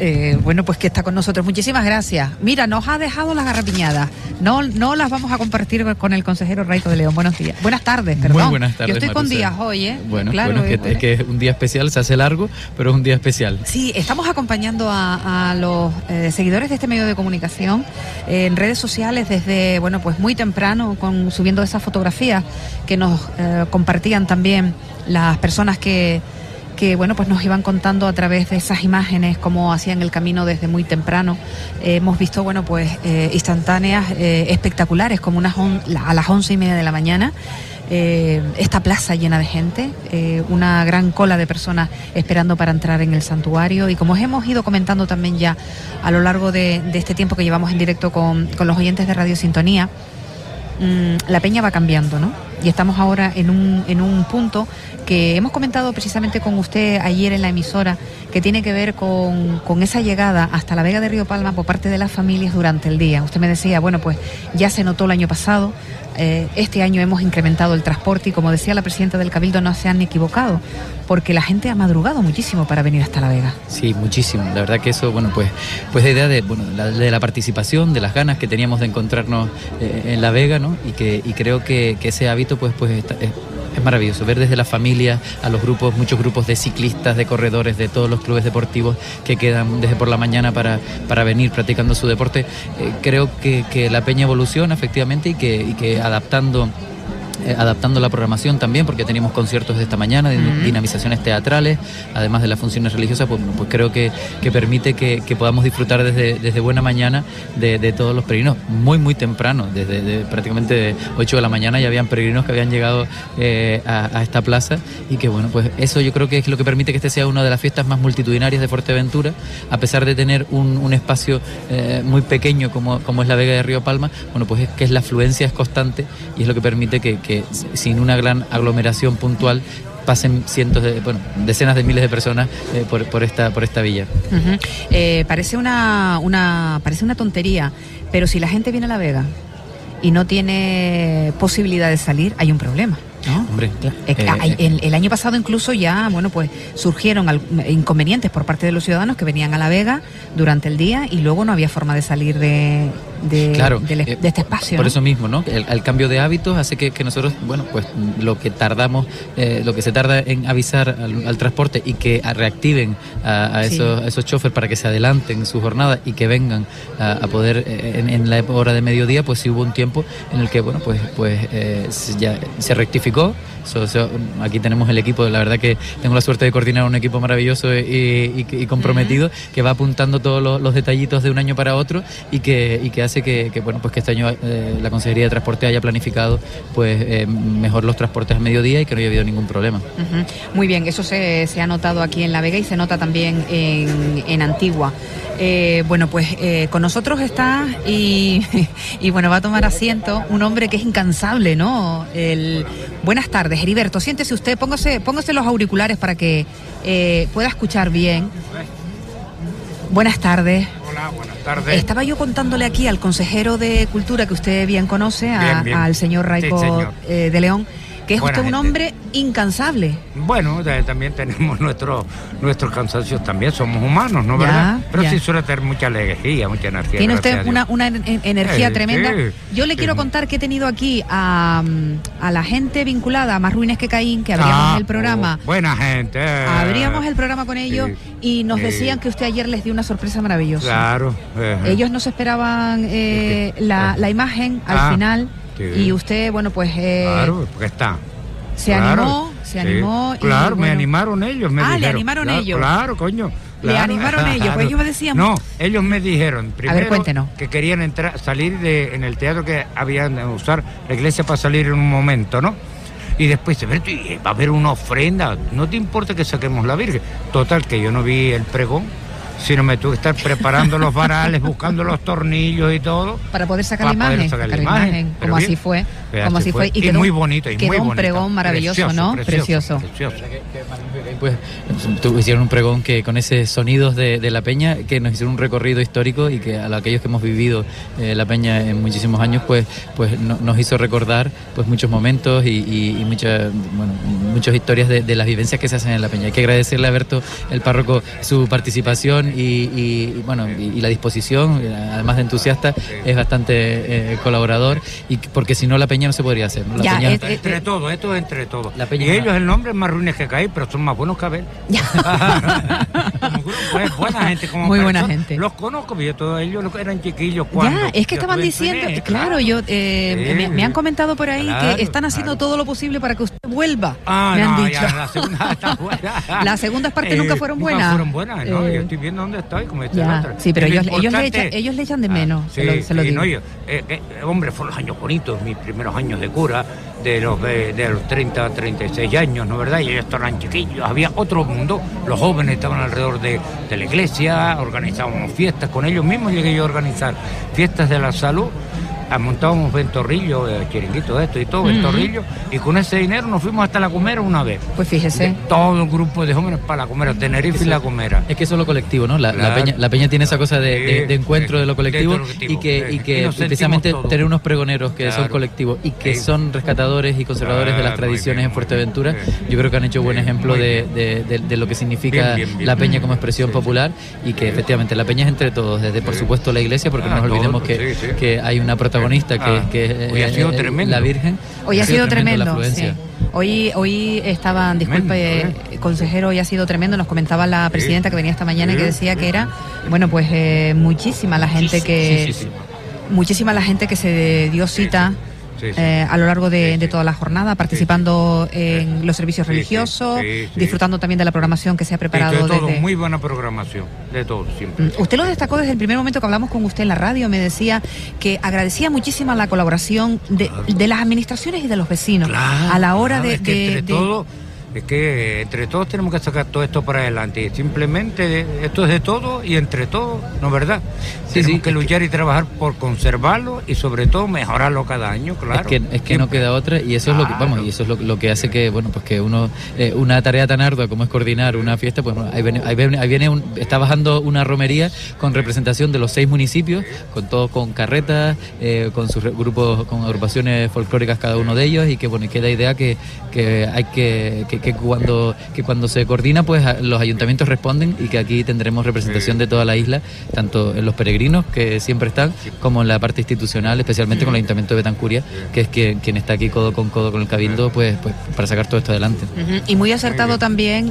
bueno, pues que está con nosotros. Muchísimas gracias. Mira, nos ha dejado las garrapiñadas. No las vamos a compartir con el consejero Raico de León. Buenos días. Buenas tardes, perdón. Muy buenas tardes. Yo estoy con Marusa. días hoy, ¿eh? Bueno, claro, es que es un día especial, se hace largo, pero es un día especial. Sí, estamos acompañando a los seguidores de este medio de comunicación en redes sociales desde, bueno, pues muy temprano, subiendo esas fotografías que nos compartían también las personas que bueno, pues nos iban contando a través de esas imágenes cómo hacían el camino desde muy temprano. Hemos visto, bueno, pues instantáneas espectaculares, como a las 11:30 de la mañana. Esta plaza llena de gente, una gran cola de personas esperando para entrar en el santuario, y como hemos ido comentando también ya a lo largo de este tiempo que llevamos en directo con los oyentes de Radio Sintonía, la peña va cambiando, ¿no? Y estamos ahora en un punto que hemos comentado precisamente con usted ayer en la emisora, que tiene que ver con esa llegada hasta la Vega de Río Palma por parte de las familias durante el día. Usted me decía, bueno, pues ya se notó el año pasado, este año hemos incrementado el transporte, y como decía la presidenta del Cabildo, no se han equivocado, porque la gente ha madrugado muchísimo para venir hasta La Vega. Sí, muchísimo. La verdad que eso, bueno, pues la idea de la participación, de las ganas que teníamos de encontrarnos en La Vega, ¿no? Y creo que ese hábito pues es maravilloso, ver desde la familia a los grupos, muchos grupos de ciclistas, de corredores, de todos los clubes deportivos que quedan desde por la mañana para venir practicando su deporte. Creo que la peña evoluciona efectivamente, y que adaptando la programación también, porque teníamos conciertos de esta mañana, dinamizaciones teatrales, además de las funciones religiosas, pues creo que permite que podamos disfrutar desde buena mañana de todos los peregrinos, muy temprano, desde prácticamente 8 de la mañana ya habían peregrinos que habían llegado a esta plaza, y que bueno, pues eso yo creo que es lo que permite que este sea una de las fiestas más multitudinarias de Fuerteventura, a pesar de tener un espacio muy pequeño como es la Vega de Río Palma. Bueno, pues es que la afluencia es constante, y es lo que permite que sin una gran aglomeración puntual pasen decenas de miles de personas por esta villa. Parece una tontería, pero si la gente viene a La Vega y no tiene posibilidad de salir, hay un problema, ¿no? Hombre, el año pasado incluso ya, bueno, pues surgieron inconvenientes por parte de los ciudadanos que venían a La Vega durante el día, y luego no había forma de salir de este espacio. Por ¿no? eso mismo, ¿no? El cambio de hábitos hace que nosotros, bueno, pues lo que se tarda en avisar al transporte, y que reactiven a esos choferes para que se adelanten en su jornada y que vengan a poder en la hora de mediodía, pues sí hubo un tiempo en el que, bueno, pues ya se rectificó. Aquí tenemos el equipo, la verdad que tengo la suerte de coordinar un equipo maravilloso y comprometido, que va apuntando todos los detallitos de un año para otro, y que hace que bueno, pues que este año la Consejería de Transporte haya planificado pues mejor los transportes a mediodía, y que no haya habido ningún problema. Muy bien, eso se ha notado aquí en La Vega, y se nota también en Antigua. Bueno, pues con nosotros está y bueno, va a tomar asiento un hombre que es incansable, ¿no? Buenas tardes, Heriberto, siéntese usted, póngase los auriculares para que pueda escuchar bien. Buenas tardes. Hola, buenas tardes. Estaba yo contándole aquí al consejero de Cultura, que usted bien conoce, bien. al señor Raico, sí, señor. de León, que es Buena usted un gente. hombre incansable. Bueno, también tenemos nuestros cansancios, también somos humanos, ¿no? ¿Verdad? Pero ya. sí suele tener mucha alegría, mucha energía. Tiene usted gracias a Dios. una energía tremenda. Sí, yo le quiero contar que he tenido aquí a la gente vinculada a Más Ruines que Caín, que abríamos el programa. Buena gente. Abríamos el programa con ellos, sí, y nos sí. decían que usted ayer les dio una sorpresa maravillosa. Claro. Ellos no se esperaban la imagen al final, sí. y usted, bueno, pues Claro, porque está. se Claro, animó. Claro, y, me bueno, animaron ellos, me dijeron. le animaron Claro, ellos. Claro, coño. Le Claro. animaron ellos, pues ellos me decían... No, ellos me dijeron primero cuéntenos. que querían salir en el teatro, que habían de usar la iglesia para salir en un momento, ¿no? Y después dice, va a haber una ofrenda, no te importa que saquemos la Virgen. Total, que yo no vi el pregón, sino me tuve que estar preparando los varales, buscando los tornillos y todo. Para poder sacar la Para poder imagen, sacar la sacar imagen. como Pero así fue. bien, Como así así fue. Y quedó muy bonito, y quedó muy un bonito. pregón maravilloso, ¿no? Precioso. Pues hicieron un pregón que con esos sonidos de la peña, que nos hicieron un recorrido histórico, y que a aquellos que hemos vivido la peña en muchísimos años, pues nos hizo recordar pues muchos momentos y muchas historias de las vivencias que se hacen en la peña. Hay que agradecerle a Berto, el párroco, su participación ilusión y la disposición, además de entusiasta, es bastante colaborador, y porque si no la peña no se podría hacer, ¿no? La peña, entre todos, esto es entre todos. Y ellos el nombre es más ruines que caer, pero son más buenos que Abel. Pues, buena gente, como muy buena gente. Los conozco, yo todos ellos eran chiquillos cuando. Ya, es que estaban diciendo, claro, yo me han comentado por ahí que están haciendo todo lo posible para que usted vuelva. Me han dicho. Ya, la segunda está buena. Las segundas partes nunca fueron buenas. Nunca fueron buenas, ¿no? Yo estoy viendo dónde estoy, como dice la otra. Sí, pero ellos le echan de menos, se lo digo. No, hombre, fueron los años bonitos, mis primeros años de cura, de los 30 a 36 años, ¿no verdad? Y ellos estaban chiquillos, había otro mundo, los jóvenes estaban alrededor de la iglesia, organizábamos fiestas con ellos mismos, llegué yo a organizar fiestas de la salud, montábamos ventorrillos, chiringuitos, esto y todo, ventorrillos, y con ese dinero nos fuimos hasta La Gomera una vez. Pues fíjese. Todo un grupo de jóvenes para La Gomera, Tenerife y La Gomera. Es que eso es lo colectivo, ¿no? La peña tiene esa cosa de encuentro de lo colectivo, y que precisamente tener unos pregoneros que son colectivos y que son rescatadores y conservadores de las tradiciones en Fuerteventura, yo creo que han hecho buen ejemplo de lo que significa la peña como expresión popular, y que efectivamente la peña es entre todos, desde por supuesto la iglesia, porque no nos olvidemos que hay una protagonista que hoy ha sido tremendo. La Virgen. Hoy ha sido tremendo, sí. Hoy estaban, disculpe, consejero, hoy ha sido tremendo. Nos comentaba la presidenta que venía esta mañana y que decía que era, bueno, pues muchísima la gente muchísima la gente que se dio cita. A lo largo de toda la jornada, participando en los servicios religiosos, disfrutando también de la programación que se ha preparado. De todo, muy buena programación, de todo, siempre. Usted lo destacó desde el primer momento que hablamos con usted en la radio, me decía que agradecía muchísimo la colaboración de las administraciones y de los vecinos a la hora todo. Es que entre todos tenemos que sacar todo esto para adelante. Simplemente esto es de todo y entre todos, ¿no es verdad? Tenemos que luchar y trabajar por conservarlo y sobre todo mejorarlo cada año, claro. Es que no queda otra, y eso es lo que y eso es lo que hace que, bueno, pues que uno una tarea tan ardua como es coordinar una fiesta, pues bueno, ahí viene está bajando una romería con representación de los 6 municipios, con carretas, con sus grupos, con agrupaciones folclóricas cada uno de ellos, y que bueno, y queda idea que hay que cuando se coordina, pues los ayuntamientos responden, y que aquí tendremos representación de toda la isla, tanto en los peregrinos, que siempre están, como en la parte institucional, especialmente con el Ayuntamiento de Betancuria, que es quien está aquí codo con el Cabildo, pues para sacar todo esto adelante. Y muy acertado también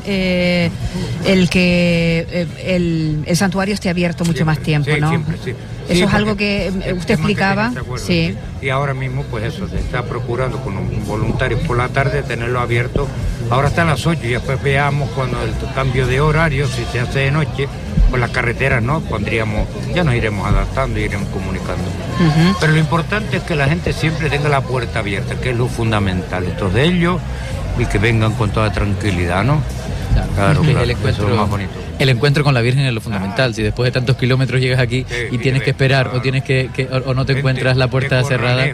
el que el santuario esté abierto mucho más tiempo, ¿no? Siempre, sí. Eso es algo que usted explicaba. Sí. Y ahora mismo, pues eso, se está procurando con un voluntario por la tarde tenerlo abierto. Ahora está a las 8 y después veamos cuando el cambio de horario, si se hace de noche, pues las carreteras, ¿no? Ya nos iremos adaptando y iremos comunicando. Pero lo importante es que la gente siempre tenga la puerta abierta, que es lo fundamental. Entonces de ellos, y que vengan con toda tranquilidad, ¿no? Claro, el encuentro, eso es lo más bonito. El encuentro con la Virgen es lo fundamental. Si después de tantos kilómetros llegas aquí y tienes que esperar, o tienes o no te encuentras la puerta cerrada,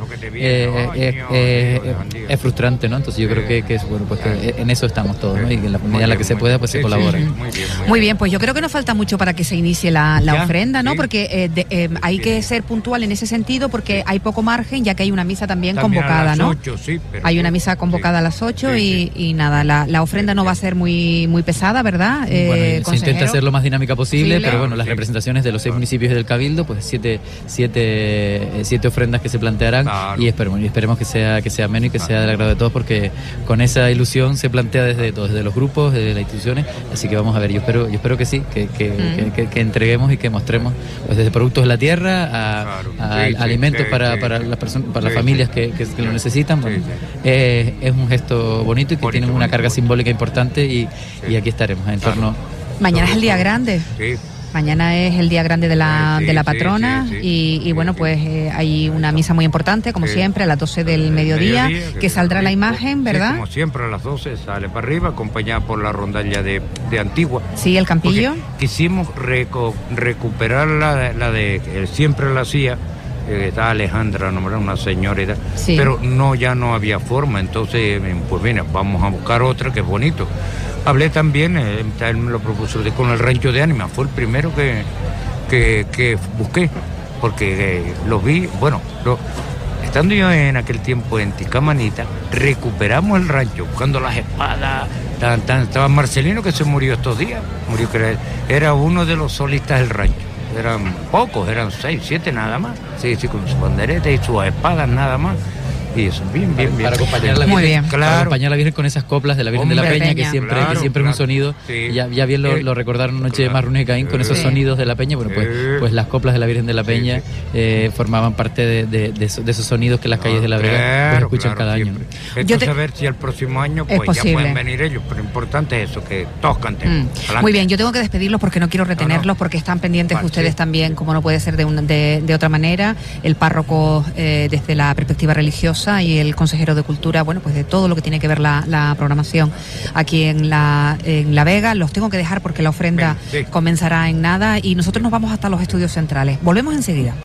es frustrante, ¿no? Entonces yo creo que es bueno, pues que en eso estamos todos, ¿no? Y en la medida en la que se pueda, pues se colabora. Muy bien, pues yo creo que nos falta mucho para que se inicie la ofrenda, ¿no? Porque hay que ser puntual en ese sentido, porque hay poco margen, ya que hay una misa también convocada, ¿no? 8, hay una misa convocada a las 8 y nada, la ofrenda no va a ser muy pesada, ¿verdad? Se intenta hacer lo más dinámica posible, pero bueno, las representaciones de los 6 municipios del Cabildo, pues siete ofrendas que se plantearán, y esperemos que sea ameno y que sea del agrado de todos, porque con esa ilusión se plantea desde los grupos, desde las instituciones, así que vamos a ver, yo espero que sí, que entreguemos y que mostremos, pues desde productos de la tierra a alimentos para las personas, para las familias que lo necesitan. Bueno, es un gesto bonito y que tiene una carga simbólica importante, y aquí estaremos en torno. Mañana es el día grande. Mañana es el día grande de la patrona, y bueno, pues hay una misa muy importante, como siempre, a las 12 del mediodía, que saldrá la imagen, ¿verdad? Como siempre, a las 12 sale para arriba, acompañada por la rondalla de Antigua. Sí, el campillo. Porque quisimos recuperar la de siempre la hacía. Está Alejandra, nombrada una señora, pero ya no había forma, entonces pues mira, vamos a buscar otra que es bonito. Hablé también, él me lo propuso, con el Rancho de Ánimas, fue el primero que busqué, porque los vi, estando yo en aquel tiempo en Ticamanita, recuperamos el rancho, buscando las espadas, Estaba Marcelino, que se murió estos días, murió, que era uno de los solistas del rancho. Eran pocos, eran 6, 7 nada más. Sí, con sus banderetas y sus espadas nada más. Y eso, bien. Para acompañar a la Muy Virgen, bien. para Claro. acompañar a la Virgen con esas coplas de la Virgen de la Hombre, Peña, Peña. que siempre Claro, es un sonido. Sí. Ya bien lo recordaron Noche de Marrunes y Caín con esos Sí. sonidos de la Peña. Bueno, pues las coplas de la Virgen de la Peña formaban parte de esos sonidos que las calles de La Vega pues, escuchan cada año. Entonces, a ver si el próximo año Es pues ya posible. pueden venir ellos, pero importante es eso, que todos cantemos. Adelante. Muy bien, yo tengo que despedirlos porque no quiero retenerlos, No. porque están pendientes Vale, ustedes sí. también, como no puede ser de otra manera. El párroco desde la perspectiva religiosa y el consejero de Cultura, bueno, pues de todo lo que tiene que ver la programación aquí en La Vega. Los tengo que dejar porque la ofrenda Bien, sí. comenzará en nada y nosotros nos vamos hasta los estudios centrales. Volvemos enseguida.